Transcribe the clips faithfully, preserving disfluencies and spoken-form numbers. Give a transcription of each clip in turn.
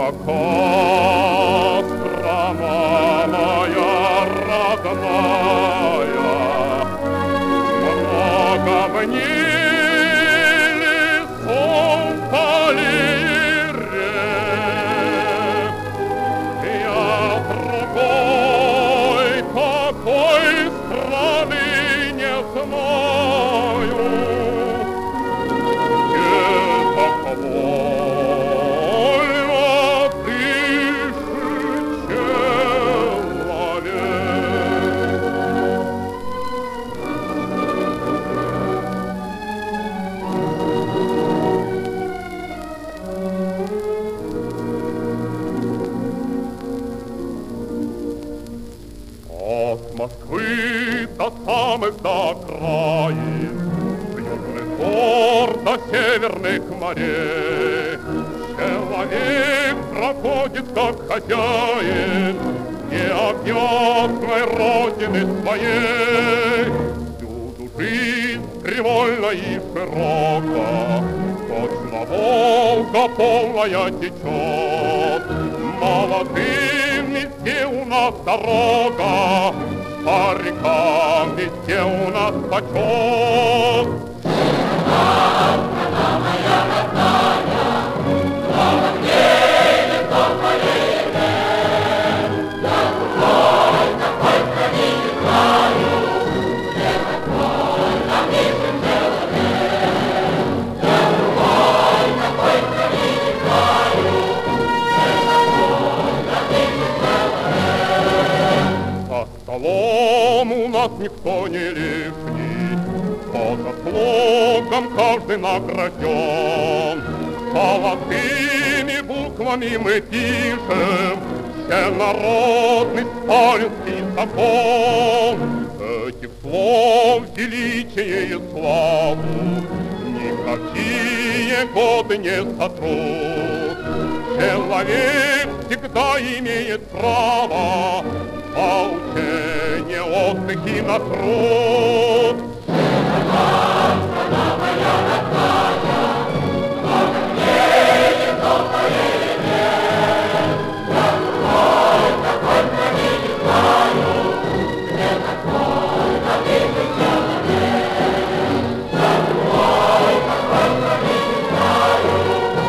Пока страна моя родная, много мне лесов, полей, рек. Я другой какой страны не знаю, где так вольно дышит человек. От Москвы до самых до окраин, с южных гор до северных морей, человек проходит как хозяин необъятной родины своей. Всюду жизнь привольна и широка, точно Волга полная течет. Молодым везде у нас дорога, старикам везде у нас почет. Страна моя родная, слава мне, лицо твоей нет. Я другой такой страны не знаю, где такой напишет человек. Я другой такой страны не знаю, за столом у нас никто не лишний, по заслугам каждый награжден. Золотыми буквами мы пишем всенародный сталинский закон. Этих слов величие и славу никакие годы не сотрут. Человек всегда имеет право на учение, отдых и на труд. страна моя родная, слава мне, лицо твоей нет. Я другой такой страны не знаю, где такой напишет человек. Я другой такой страны не знаю,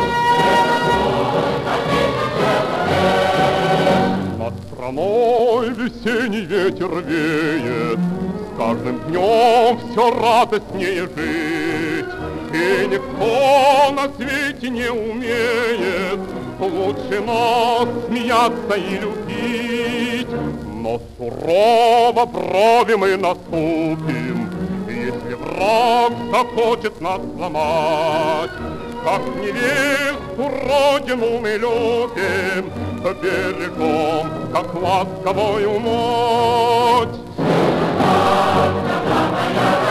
где такой напишет человек. Над страной весенний ветер веет, с каждым днем все радостнее жить. И никто на свете не умеет лучше нас смеяться и любить. Но сурово брови мы наступим, если враг захочет нас сломать. Как невесту родину мы любим, берегом, как ласковую мать. Страна моя